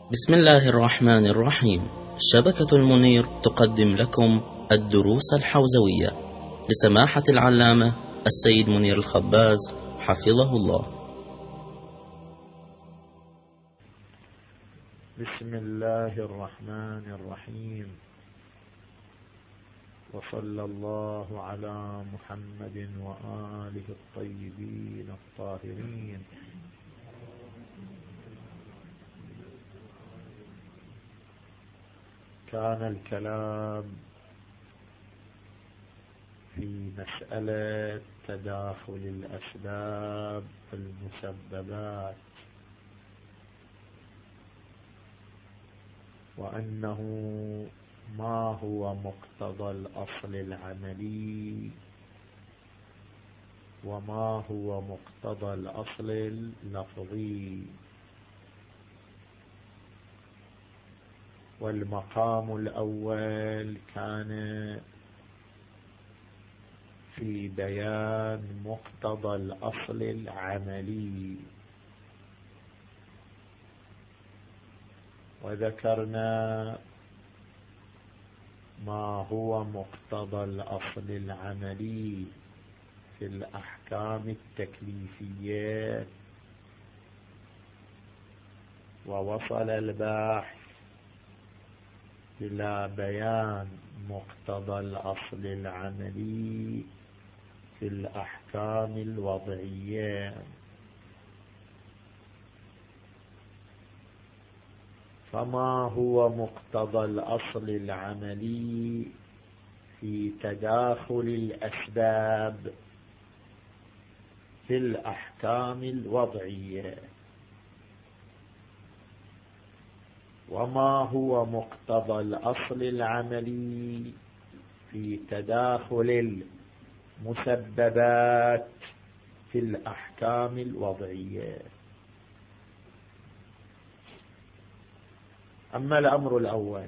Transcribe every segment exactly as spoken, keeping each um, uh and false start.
بسم الله الرحمن الرحيم. شبكة المنير تقدم لكم الدروس الحوزوية لسماحة العلامة السيد منير الخباز حفظه الله. بسم الله الرحمن الرحيم، وصلى الله على محمد وآله الطيبين الطاهرين. كان الكلام في مسألة تداخل الأسباب المسببات، وأنه ما هو مقتضى الأصل العملي وما هو مقتضى الأصل اللفظي. والمقام الأول كان في بيان مقتضى الأصل العملي، وذكرنا ما هو مقتضى الأصل العملي في الأحكام التكليفية، ووصل الباحث إلى بيان مقتضى الأصل العملي في الأحكام الوضعية. فما هو مقتضى الأصل العملي في تداخل الأسباب في الأحكام الوضعية، وما هو مقتضى الأصل العملي في تداخل المسببات في الأحكام الوضعية؟ أما الأمر الأول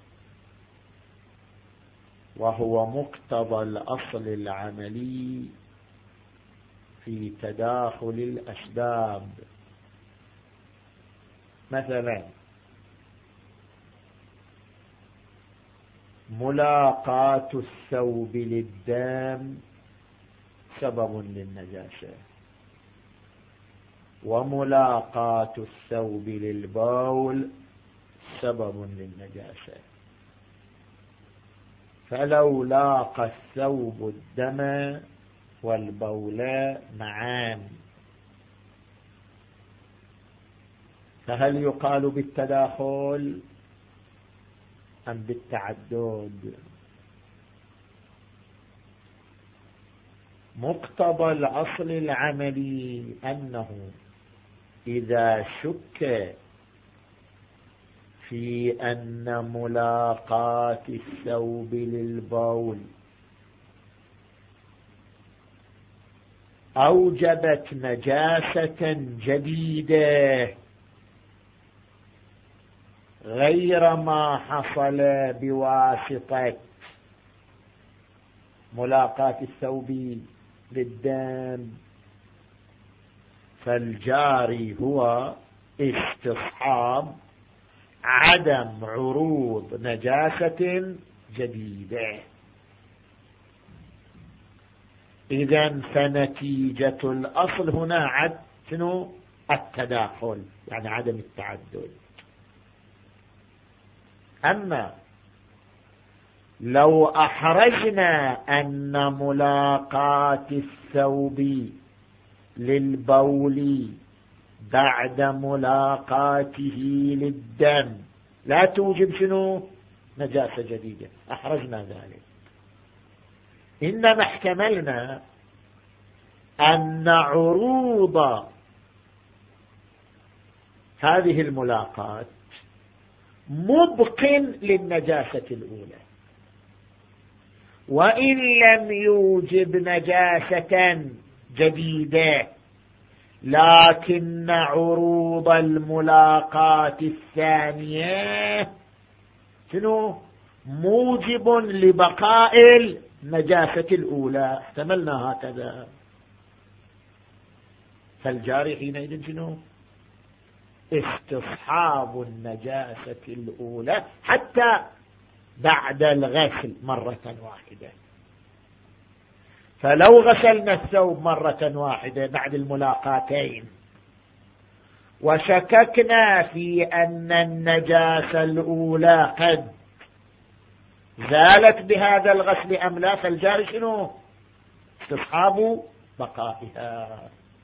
وهو مقتضى الأصل العملي في تداخل الأسباب، مثلا ملاقاة الثوب للدم سبب للنجاسة، وملاقاة الثوب للبول سبب للنجاسة. فلو لاقى الثوب الدم والبول معا فهل يقال بالتداخل أم بالتعدد؟ مقتضى الأصل العملي أنه إذا شك في أن ملاقاة الثوب للبول أوجبت نجاسة جديدة غير ما حصل بواسطة ملاقاة الثوب للدم، فالجاري هو استصحاب عدم عروض نجاسة جديدة. إذن فنتيجة الأصل هنا عد شنو؟ التداخل، يعني عدم التعدد. أما لو أحرجنا أن ملاقاة الثوب للبول بعد ملاقاته للدم لا توجب شنو؟ نجاسة جديدة، أحرجنا ذلك. إنما احتملنا أن عروض هذه الملاقاة مبق للنجاسة الأولى، وإن لم يوجب نجاسة جديدة لكن عروض الملاقاة الثانية شنو؟ موجب لبقاء النجاسة الأولى. احتملنا هكذا. فالجاري حينئذ شنو؟ استصحاب النجاسة الأولى حتى بعد الغسل مرة واحدة. فلو غسلنا الثوب مرة واحدة بعد الملاقاتين وشككنا في أن النجاسة الأولى قد زالت بهذا الغسل أم لا، فالجاري شنو؟ استصحاب بقائها.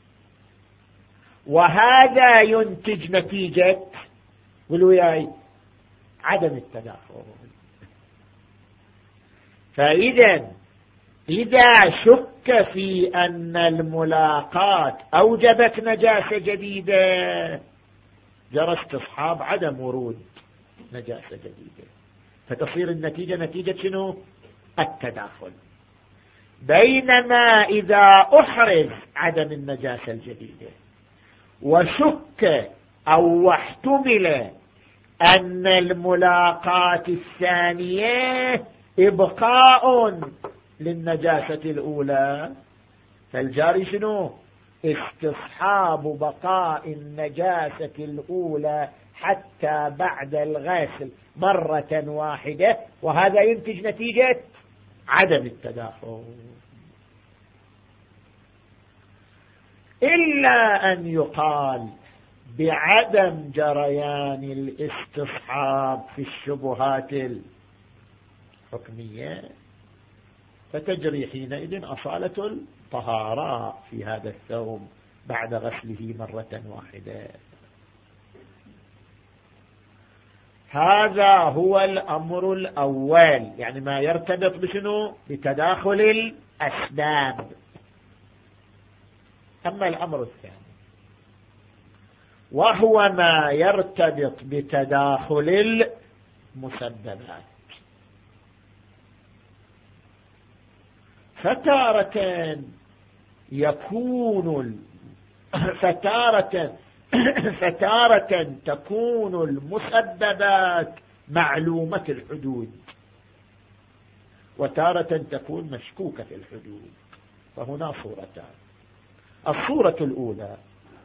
وهذا ينتج نتيجة والوياي عدم التداخل. فإذا إذا شك في أن الملاقات أوجبت نجاسة جديدة جرى استصحاب عدم ورود نجاسة جديدة، فتصير النتيجة نتيجة شنو؟ التداخل. بينما إذا أحرز عدم النجاسة الجديدة وشك أو احتمل أن الملاقات الثانية إبقاء للنجاسة الأولى، فالجاري شنو؟ استصحاب بقاء النجاسة الأولى حتى بعد الغسل مرة واحدة، وهذا ينتج نتيجة عدم التداخل. إلا أن يقال بعدم جريان الاستصحاب في الشبهات الحكمية، فتجري حينئذ أصالة الطهارة في هذا الثوب بعد غسله مرة واحدة. هذا هو الأمر الأول، يعني ما يرتبط بشنو؟ بتداخل الأسباب. أما الأمر الثاني وهو ما يرتبط بتداخل المسببات، فتارة يكون فتارة فتارة تكون المسببات معلومة الحدود، وتارة تكون مشكوكة الحدود. فهنا صورتان. الصورة الأولى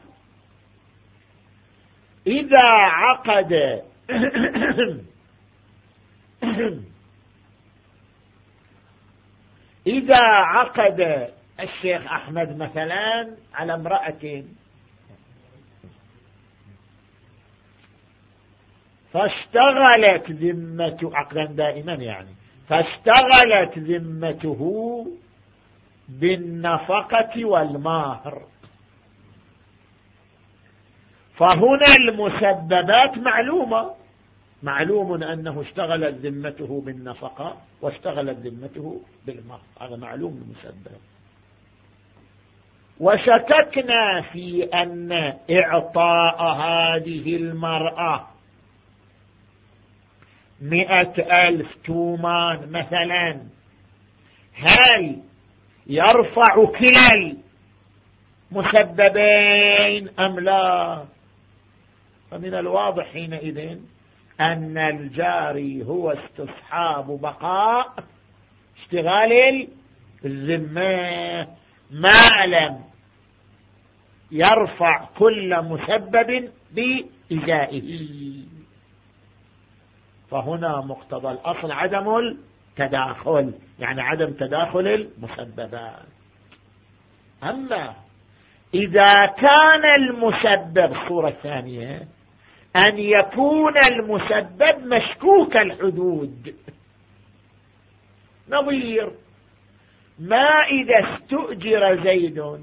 إذا عقد إذا عقد الشيخ أحمد مثلا على امرأة فاشتغلت ذمته عقدا دائما، يعني فاشتغلت ذمته بالنفقة والمهر، فهنا المسببات معلومة، معلوم أنه اشتغلت ذمته بالنفقة واشتغلت ذمته بالمهر، هذا معلوم المسبب. وشككنا في أن إعطاء هذه المرأة مئة ألف تومان مثلا هل يرفع كلا المسببين أم لا؟ فمن الواضح حينئذ أن الجاري هو استصحاب بقاء اشتغال الذمة ما لم يرفع كل مسبب بإجائه. فهنا مقتضى الأصل عدم التداخل، يعني عدم تداخل المسببات. أما إذا كان المسبب الصورة الثانية أن يكون المسبب مشكوك الحدود، نظير ما إذا استؤجر زيد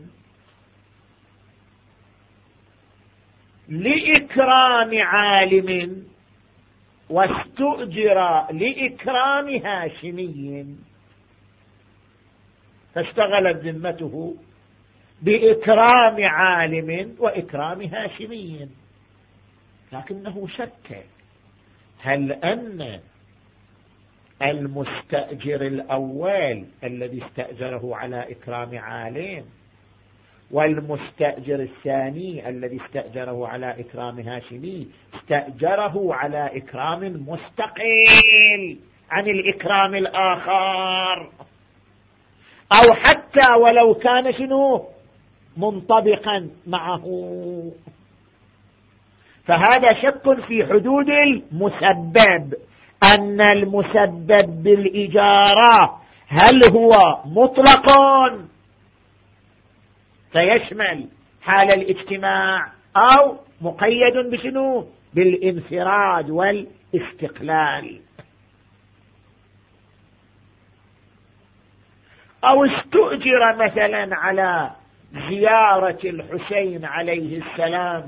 لإكرام عالم واستؤجر لإكرام هاشمي، فاشتغلت ذمته بإكرام عالم وإكرام هاشمي، لكنه شك هل أن المستأجر الأول الذي استأجره على إكرام عالم والمستأجر الثاني الذي استأجره على إكرام هاشمي استأجره على إكرام مستقل عن الإكرام الآخر، أو حتى ولو كان شنو منطبقا معه. فهذا شك في حدود المسبب، أن المسبب بالإجارة هل هو مطلق فيشمل حال الاجتماع أو مقيد بشنو؟ بالانفراد والاستقلال. أو استؤجر مثلا على زيارة الحسين عليه السلام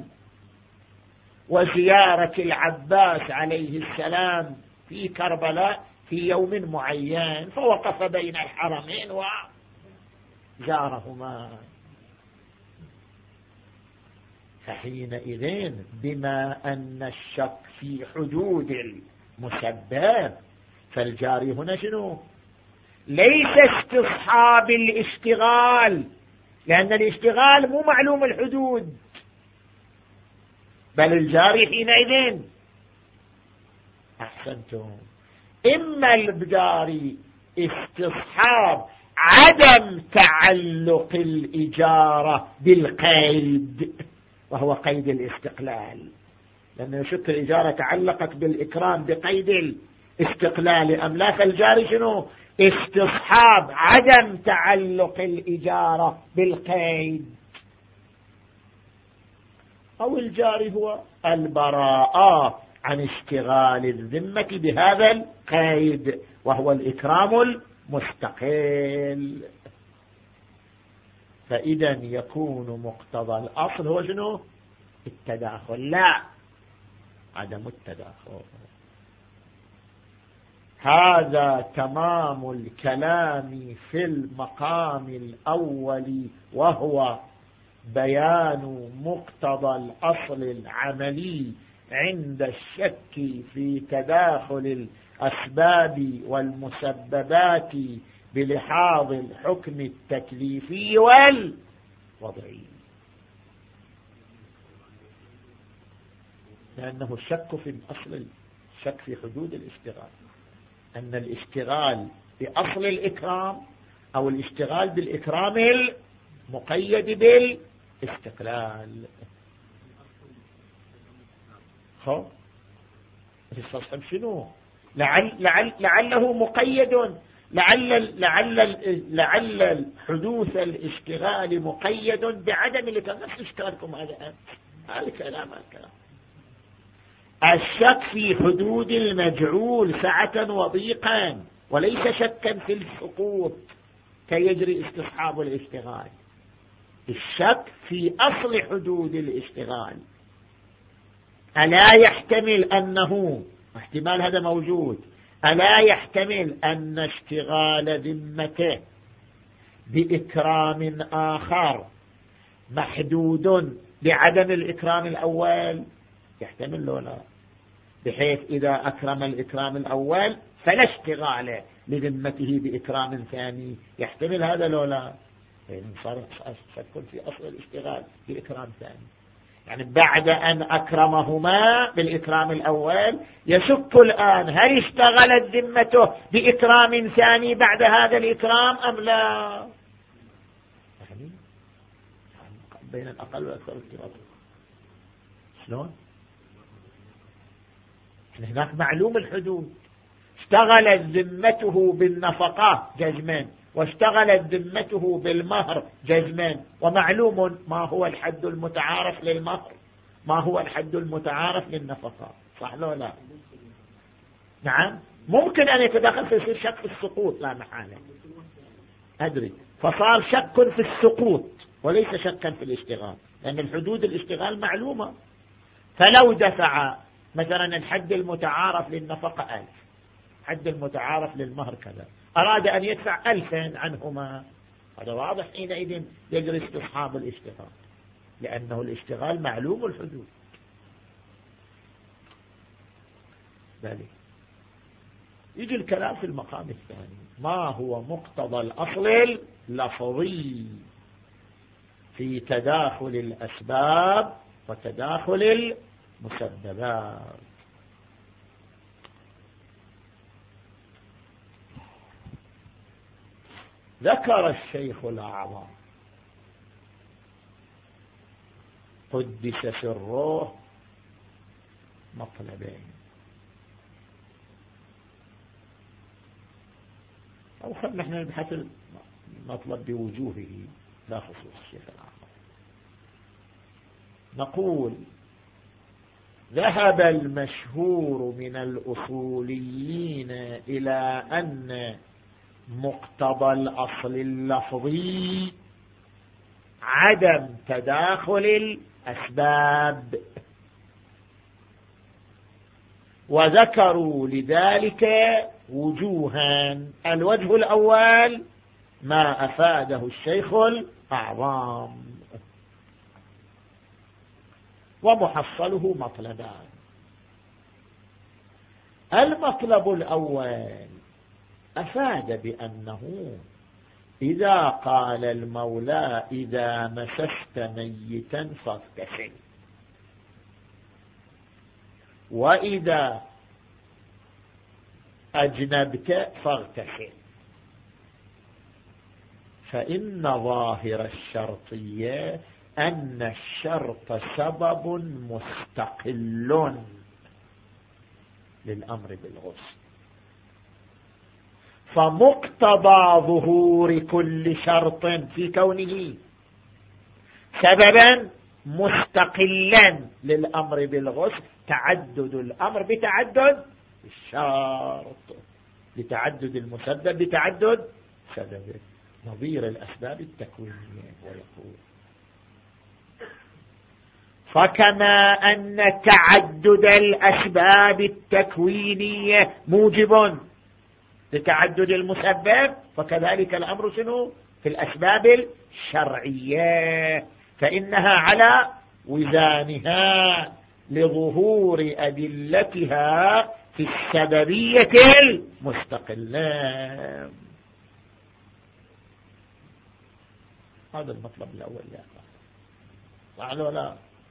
وزيارة العباس عليه السلام في كربلاء في يوم معين، فوقف بين الحرمين وزارهما، فحينئذ بما أن الشك في حدود المسبب فالجاري هنا شنو؟ ليس استصحاب الاشتغال، لأن الاشتغال مو معلوم الحدود، بل الجاري حينئذ أحسنتم إما الجاري استصحاب عدم تعلق الإجارة بالقيد وهو قيد الاستقلال، لأن يشك الإجارة تعلقت بالإكرام بقيد الاستقلال أم لا، فالجاري شنو؟ استصحاب عدم تعلق الإجارة بالقيد. أو الجاري هو البراءة عن اشتغال الذمة بهذا القيد وهو الإكرام المستقل. فإذا يكون مقتضى الأصل هو شنو؟ التداخل، لا عدم التداخل. هذا تمام الكلام في المقام الأول، وهو بيان مقتضى الأصل العملي عند الشك في تداخل الأسباب والمسببات بلحاظ الحكم التكليفي والوضعي. لأنه الشك في الأصل، الشك في حدود الاشتغال، أن الاشتغال بأصل الإكرام أو الاشتغال بالإكرام المقيد بالاستقلال. خب استصحب شنو؟ لعل لعل لعله مقيد، لعل لعل لعل حدوث الاشتغال مقيد بعدم الإكرام. نفس اشتغالكم هذا هذا كلام الكلام. الشك في حدود المجعول سعة وضيقا، وليس شكا في السقوط كيجري استصحاب الاشتغال. الشك في أصل حدود الاشتغال، ألا يحتمل أنه، احتمال هذا موجود، ألا يحتمل أن اشتغال ذمته بإكرام آخر محدود بعدم الإكرام الأول؟ يحتمل له لا، بحيث إذا أكرم الإكرام الأول فلا اشتغال لذمته بإكرام ثاني. يحتمل هذا لو لا، يعني صار شك في أصل الاشتغال بإكرام ثاني، يعني بعد أن أكرمهما بالإكرام الأول يشك الآن هل اشتغلت ذمته بإكرام ثاني بعد هذا الإكرام أم لا. يعني بين الأقل والأكثر ارتباطا. شلون؟ هناك معلوم الحدود، اشتغلت ذمته بالنفقة جزمان، واشتغلت ذمته بالمهر جزمان، ومعلوم ما هو الحد المتعارف للمهر، ما هو الحد المتعارف للنفقة، صح لو لا؟ نعم، ممكن أن يتدخل فيصير شك في السقوط لا محالة، أدري، فصار شك في السقوط وليس شكا في الاشتغال، لأن الحدود الاشتغال معلومة. فلو دفع مثلا الحد المتعارف للنفقة ألف، حد المتعارف للمهر كذا، أراد أن يدفع ألفين عنهما، هذا واضح حينئذ يجري استصحاب الاشتغال، لأنه الاشتغال معلوم الحدود. ذلك يجي الكلام في المقام الثاني، ما هو مقتضى الأصل اللفظي في تداخل الأسباب وتداخل المسببات. ذكر الشيخ الأعظم قدس سره مطلبين، أو خلنا نحن نبحث المطلب بوجوهه لا خصوص الشيخ الآخر. نقول ذهب المشهور من الأصوليين إلى أن مقتضى الأصل اللفظي عدم تداخل الأسباب، وذكروا لذلك وجوها. الوجه الأول ما أفاده الشيخ الأعظم، ومحصله مطلبان. المطلب الأول أفاد بأنه إذا قال المولى إذا مسست ميتا فاغتسل، وإذا أجنبت فاغتسل، فإن ظاهر الشرطية أن الشرط سبب مستقل للأمر بالغسل، فمقتضى ظهور كل شرط في كونه سببا مستقلا للأمر بالغسل تعدد الأمر بتعدد الشرط، لتعدد المسبب بتعدد سببه، نظير الأسباب التكوينية. ويقول فكما أن تعدد الأسباب التكوينية موجب لتعدد المسبب، فكذلك الأمر شنو في الأسباب الشرعية، فإنها على وزانها لظهور أدلتها في السببية المستقلة. هذا المطلب الأول يا أخوان، صح ولا؟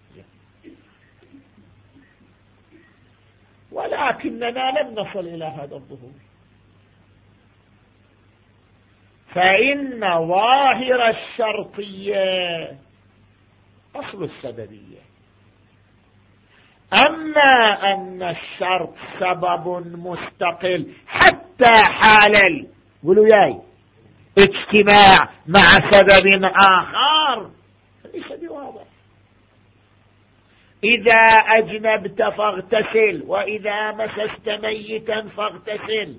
ولكننا لم نصل إلى هذا الظهور، فإن ظاهر الشرطية أصل السببية، أما أن الشرط سبب مستقل حتى حال قولوا ياي اجتماع مع سبب آخر ليس بواضح. إذا أجنبت فاغتسل، وإذا مسست ميتا فاغتسل،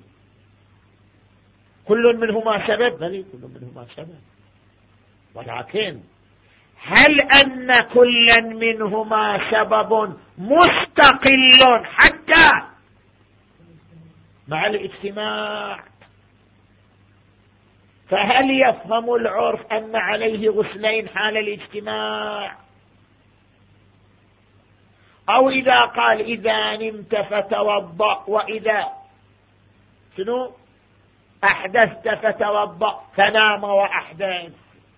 كل منهما سبب، بل كل منهما سبب، ولكن هل أن كل منهما سبب مستقل حتى مع الاجتماع؟ فهل يفهم العرف أن عليه غسلين حال الاجتماع؟ أو إذا قال إذا نمت فتوضأ، وإذا شنو أحدثت فتوضأ، فنام وأحدث،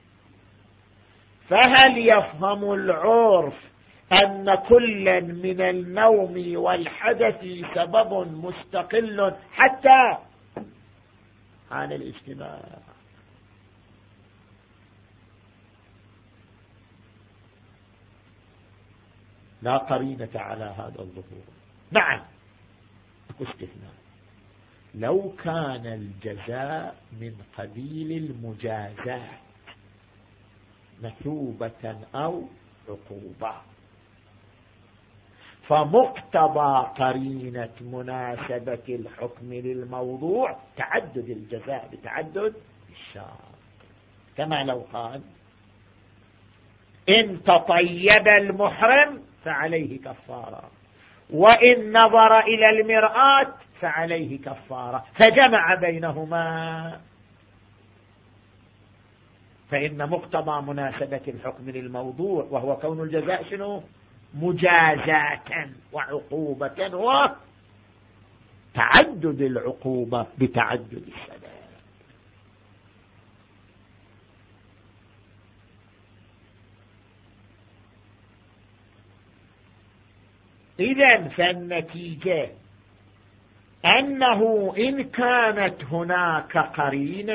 فهل يفهم العرف أن كل من النوم والحدث سبب مستقل حتى عن الاجتماع؟ لا قرينة على هذا الظهور. نعم استثناء، لو كان الجزاء من قبيل المجازات مثوبة أو عقوبة، فمقتضى قرينة مناسبة الحكم للموضوع تعدد الجزاء بتعدد الشرط، كما لو قال إن تطيب المحرم فعليه كفارة، وإن نظر إلى المرآة فعليه كفارة، فجمع بينهما، فإن مقتضى مناسبة الحكم للموضوع وهو كون الجزاء شنو مجازاة وعقوبة، وتعدد العقوبة بتعدد السبب. إذن فالنتيجة أنه إن كانت هناك قرينة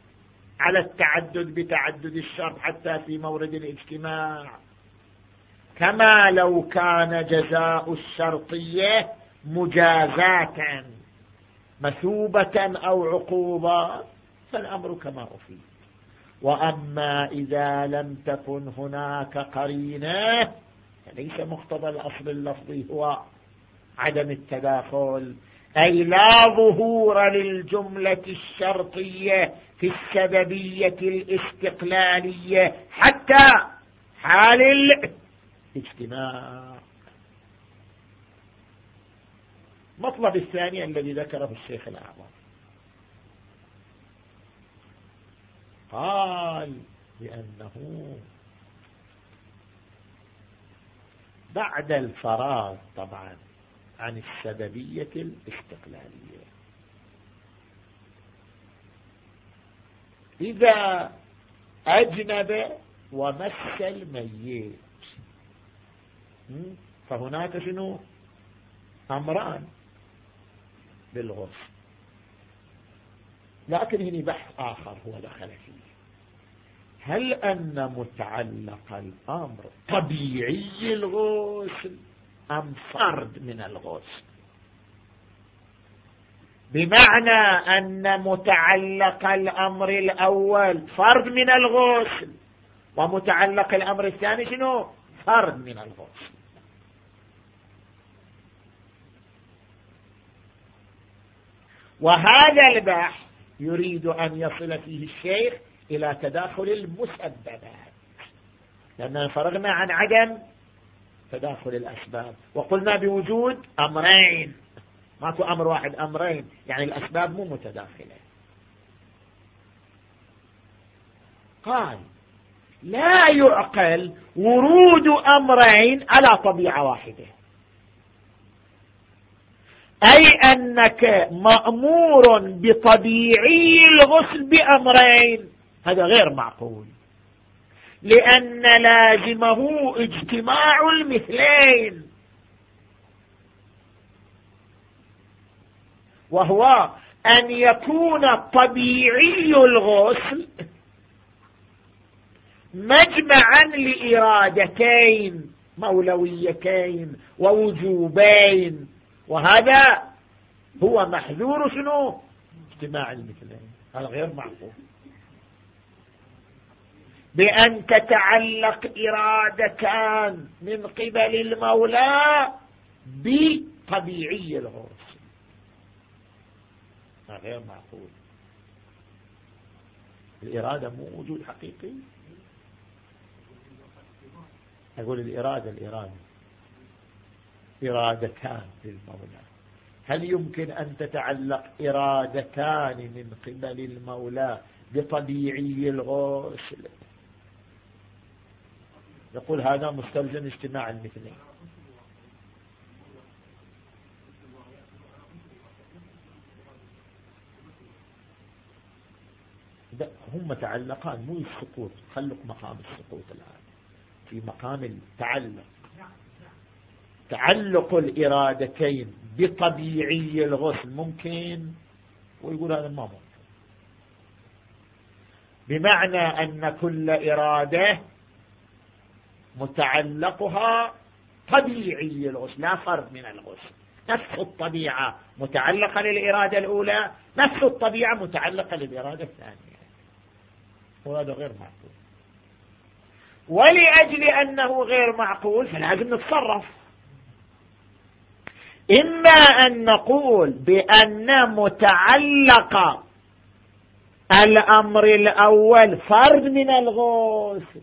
على التعدد بتعدد الشرط حتى في مورد الاجتماع، كما لو كان جزاء الشرطية مجازاة مثوبة أو عقوبة فالأمر كما أفيد. وأما إذا لم تكن هناك قرينة فليس مقتضى الأصل اللفظي هو عدم التداخل، أي لا ظهور للجملة الشرطية في السببية الاستقلالية حتى حال الاجتماع. مطلب الثاني الذي ذكره الشيخ الأعظم قال بأنه بعد الفراغ طبعا عن السببية الاستقلالية إذا أجنب ومس الميت فهناك شنو أمران بالغسل، لكن هنا بحث آخر هو دخل فيه، هل أن متعلق الأمر طبيعي الغسل أم فرد من الغسل؟ بمعنى أن متعلق الأمر الأول فرد من الغسل ومتعلق الأمر الثاني شنو؟ فرد من الغسل. وهذا البحث يريد أن يصل فيه الشيخ إلى تداخل المسببات، لأننا فرغنا عن عدم تداخل الأسباب وقلنا بوجود أمرين، ماكو أمر واحد أمرين، يعني الأسباب مو متداخلة. قال لا يعقل ورود أمرين على طبيعة واحدة، أي أنك مأمور بطبيعي الغسل بأمرين، هذا غير معقول، لأن لازمه اجتماع المثلين، وهو أن يكون طبيعي الغسل مجمعا لإرادتين مولويتين ووجوبين، وهذا هو محذور شنو؟ اجتماع المثلين، هذا غير معقول. بأن تتعلق إرادتان من قبل المولى بطبيعي الغسل، هذا غير معقول. الإرادة مو وجود حقيقي، أقول الإرادة الإرادة إرادتان للمولى، هل يمكن أن تتعلق إرادتان من قبل المولى بطبيعي الغسل؟ يقول هذا مستلزم اجتماع المثلين. هم تعلقان مو السقوط، خلق مقام السقوط الآن في مقام التعلق. تعلق الإرادتين بطبيعي الغسل ممكن، ويقول هذا ما ممكن، بمعنى أن كل إرادة متعلقها طبيعي الغسل لا فرد من الغسل، نفس الطبيعة متعلقة للإرادة الأولى، نفس الطبيعة متعلقة للإرادة الثانية، وهذا غير معقول. ولأجل أنه غير معقول فلازم نتصرف، إما أن نقول بأن متعلق الأمر الأول فرد من الغسل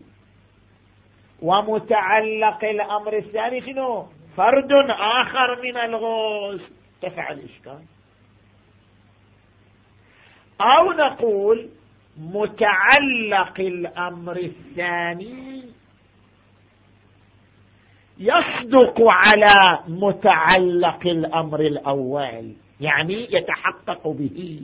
ومتعلق الأمر الثاني شنو؟ فرد آخر من الغسل، تفع الإشكال. أو نقول متعلق الأمر الثاني يصدق على متعلق الأمر الأول، يعني يتحقق به،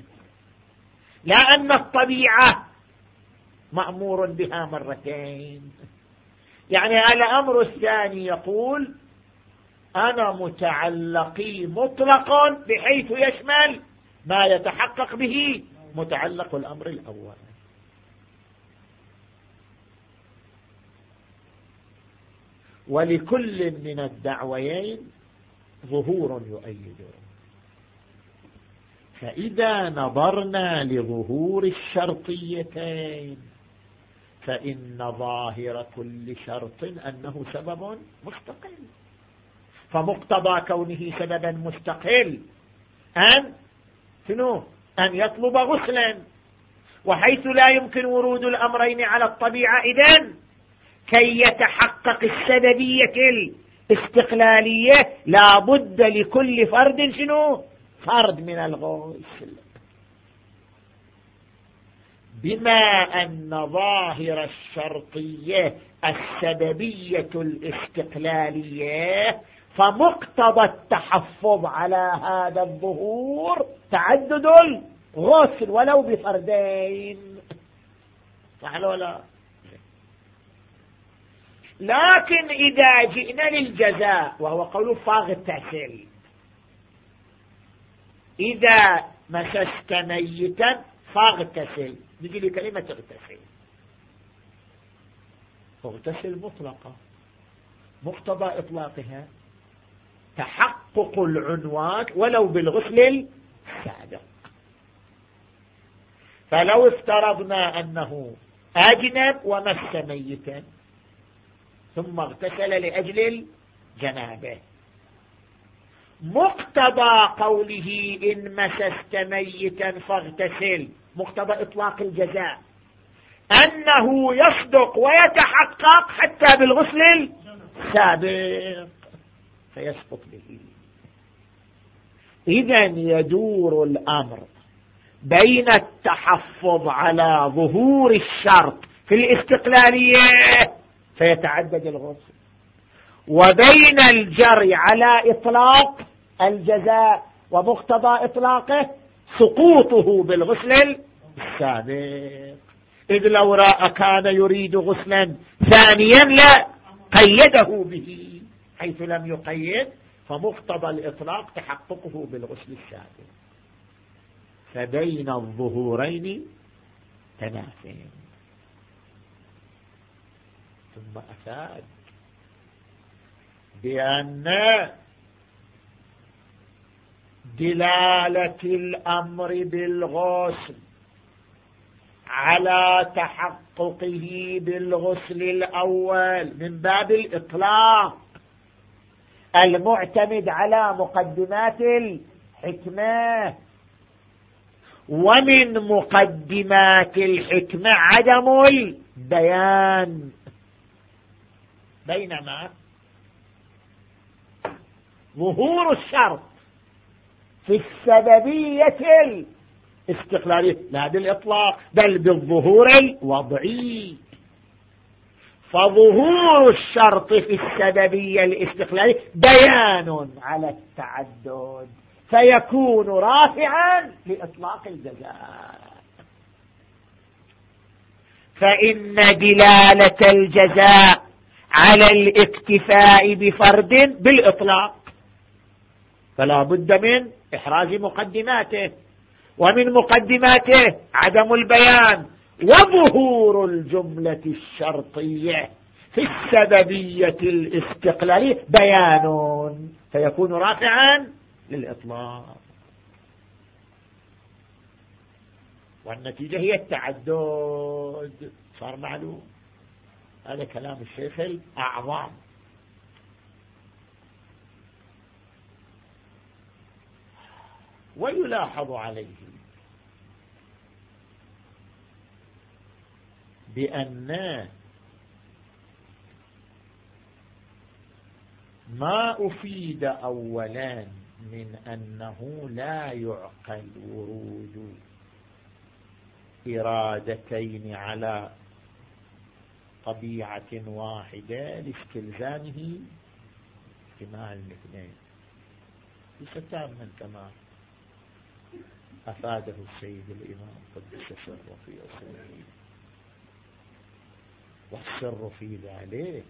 لأن الطبيعة مأمور بها مرتين. يعني الأمر الثاني يقول أنا متعلقي مطلق بحيث يشمل ما يتحقق به متعلق الأمر الأول. ولكل من الدعويين ظهور يؤيده. فإذا نظرنا لظهور الشرطيتين فإن ظاهر كل شرط أنه سبب مستقل، فمقتضى كونه سببا مستقل أن شنو؟ أن يطلب غسلا، وحيث لا يمكن ورود الأمرين على الطبيعة إذن كي يتحقق السببية الاستقلالية لا بد لكل فرد شنو؟ فرد من الغسل. بما أن ظاهر الشرطية السببية الاستقلالية فمقتضى التحفظ على هذا الظهور تعدد الغسل ولو بفردين، صح ولا؟ لكن إذا جئنا للجزاء وهو قول فاغتسل، إذا مسست ميتا فاغتسل، نجي لكلمة اغتسل، اغتسل مطلقة، مقتضى إطلاقها تحقق العنوان ولو بالغسل السابق. فلو افترضنا أنه أجنب ومس ميتا ثم اغتسل لأجل الجنابة، مقتضى قوله إن مسست ميتا فاغتسل مقتضى إطلاق الجزاء أنه يصدق ويتحقق حتى بالغسل السابق فيسقط به. إذن يدور الأمر بين التحفظ على ظهور الشرط في الاستقلالية فيتعدد الغسل، وبين الجري على إطلاق الجزاء ومقتضى إطلاقه سقوطه بالغسل السابق. إذ لو رأى كان يريد غسلا ثانيا لا قيده به، حيث لم يقيد فمقتضى الإطلاق تحققه بالغسل السابق. فبين الظهورين تنافين. ثم أفاد بأن دلالة الأمر بالغسل على تحققه بالغسل الأول من باب الإطلاق المعتمد على مقدمات الحكمة، ومن مقدمات الحكمة عدم البيان، بينما ظهور الشرط في السببية الاستقلالية لا بالإطلاق بل بالظهور الوضعي. فظهور الشرط في السببية الاستقلالية بيان على التعدد فيكون رافعا لإطلاق الجزاء. فإن دلالة الجزاء على الاكتفاء بفرد بالإطلاق فلا بد من إحراز مقدماته، ومن مقدماته عدم البيان وظهور الجملة الشرطية في السببية الاستقلالية بيان فيكون رافعا للإطلاق. والنتيجة هي التعدد. صار معلوم هذا كلام الشيخ الأعظم. ويلاحظ عليه بأن ما أفيد أولا من أنه لا يعقل ورود إرادتين على طبيعة واحدة لاستلزامه احتمال الاثنين ليس تاما كما أفاده السيد الإمام قدس سره في أصله. والسر في ذلك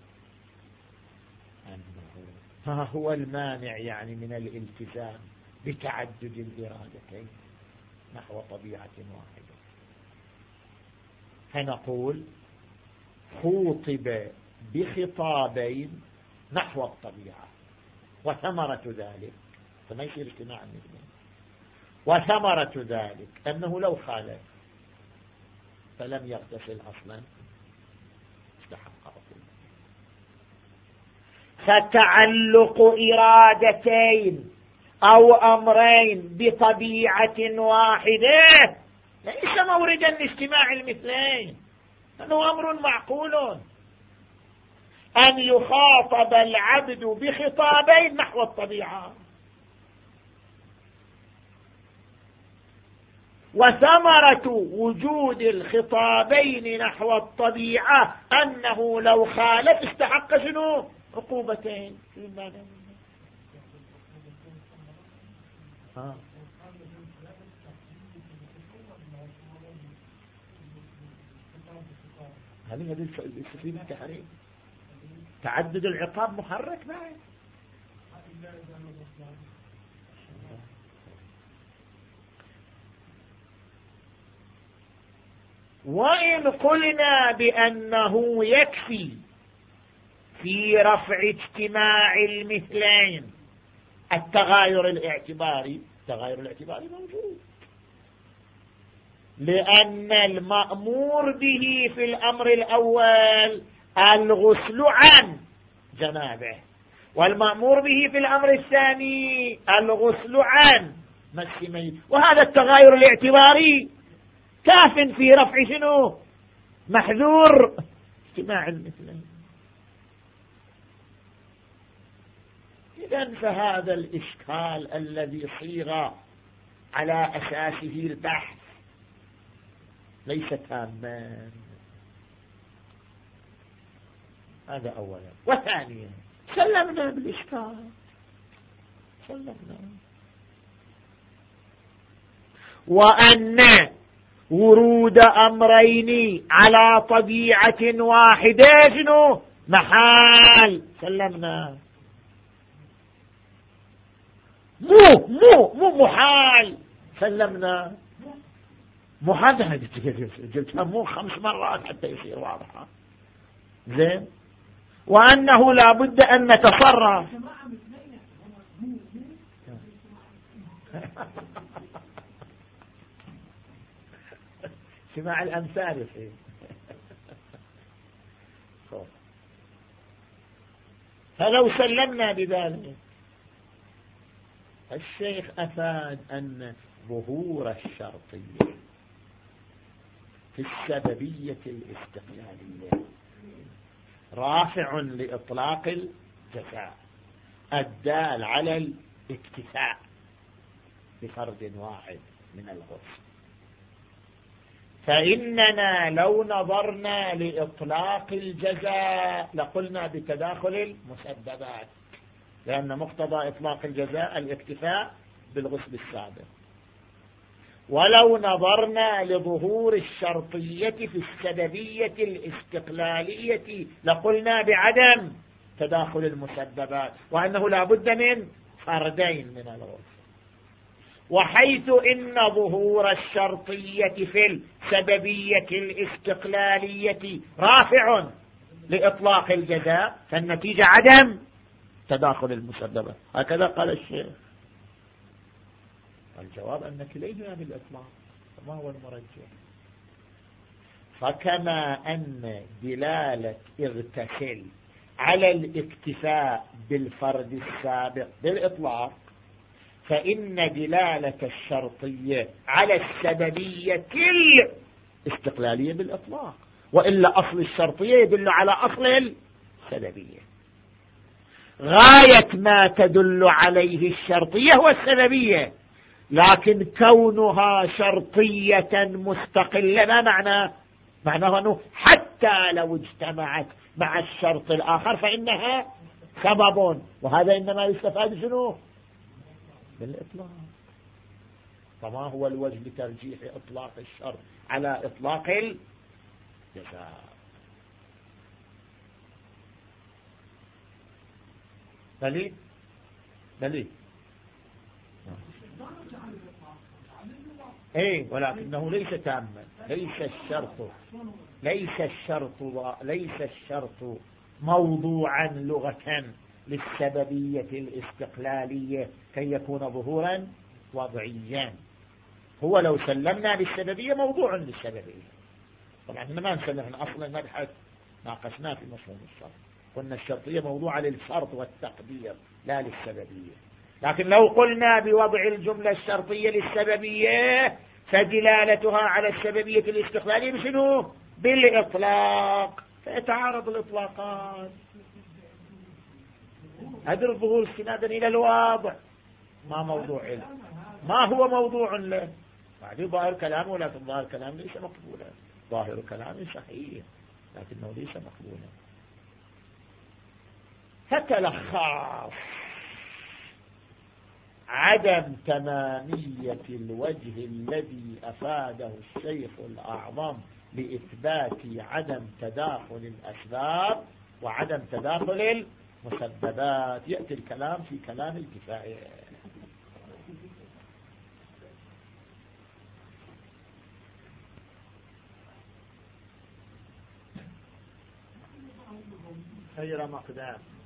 أنه ما هو المانع يعني من الالتزام بتعدد الإرادتين نحو طبيعة واحدة. فنقول خوطب بخطابين نحو الطبيعة، وثمرة ذلك فما يصير اجتماع الاثنين، وثمرة ذلك أنه لو خالف فلم يغتسل أصلا استحق عقوبة. فتعلق إرادتين أو أمرين بطبيعة واحدة ليس موردا لاجتماع المثلين، أنه أمر معقول أن يخاطب العبد بخطابين نحو الطبيعة، وثمرة وجود الخطابين نحو الطبيعة أنه لو خالف استحق شنو؟ عقوبتين. آه. هذه هذه السفينة تحريم تعدد العقاب محرك بعد. وإن قلنا بأنه يكفي في رفع اجتماع المثلين التغاير الاعتباري، التغاير الاعتباري موجود، لأن المأمور به في الأمر الأول الغسل عن جنابه، والمأمور به في الأمر الثاني الغسل عن مس ميت، وهذا التغاير الاعتباري كاف في رفع شنو؟ محذور اجتماع المثلين. إذن فهذا الإشكال الذي صيغ على أساسه البحث ليس تاما. هذا أولا. وثانيا سلمنا بالإشكال، سلمنا وأن ورود أمرين على طبيعة واحدة شنو؟ محال، سلمنا. مو مو مو محال، سلمنا. محال هذه قلتها مو خمس مرات حتى يصير واضحة. زين. وأنه لا بد أن نتصرف. سماع الأمثال يصير. فلو سلمنا بذلك الشيخ أفاد أن ظهور الشرطية في السببية الاستقلالية رافع لإطلاق الجزاء الدال على الاكتفاء بفرد واحد من الغسل. فإننا لو نظرنا لإطلاق الجزاء لقلنا بتداخل المسببات، لأن مقتضى إطلاق الجزاء الاكتفاء بالغسل السابق. ولو نظرنا لظهور الشرطية في السببية الاستقلالية لقلنا بعدم تداخل المسببات، وأنه لا بد من فردين من الغسل. وحيث إن ظهور الشرطية في السببية الاستقلالية رافع لإطلاق الجزاء فالنتيجة عدم تداخل المسببات. هكذا قال الشيخ. الجواب أن كليهما بالإطلاق، فما هو المرجح؟ فكما أن دلالة اغتسل على الاكتفاء بالفرد السابق بالإطلاق، فإن دلالة الشرطية على السببية الاستقلالية بالإطلاق، وإلا أصل الشرطية يدل على أصل السببية. غاية ما تدل عليه الشرطية هو السببية، لكن كونها شرطية مستقلة ما معنى؟ معناه أنه حتى لو اجتمعت مع الشرط الآخر فإنها سبب، وهذا إنما يستفاد شنو؟ بالإطلاق. فما هو الوجه لترجيح إطلاق الشرط على إطلاق الجزاء؟ دليل دليل ايه، ولكنه ليس تاما. ليس الشرط ليس الشرط ليس الشرط موضوعا لغة للسببية الاستقلالية كي يكون ظهورا وضعيا. هو لو سلمنا بالسببية موضوع للسببية. طبعا ما نسلم أصلا المبحث ناقشناه في مفهوم الشرط، قلنا الشرطية موضوعة للفرض والتقدير لا للسببية. لكن لو قلنا بوضع الجملة الشرطية للسببية فدلالتها على السببية الاستقلالية بشنو؟ بالإطلاق، فيتعارض الإطلاقات. هدر الظهور استنادا إلى الواضع ما موضوع له، ما هو موضوع له. بعد ظاهر كلامه، ولكن ظاهر كلامه ليس مقبولا، ظاهر كلامه صحيح لكنه ليس مقبولا. فتلخص عدم تمامية الوجه الذي أفاده الشيخ الأعظم لإثبات عدم تداخل الأسباب وعدم تداخل المسببات. يأتي الكلام في كلام الكفاية. خير مقدام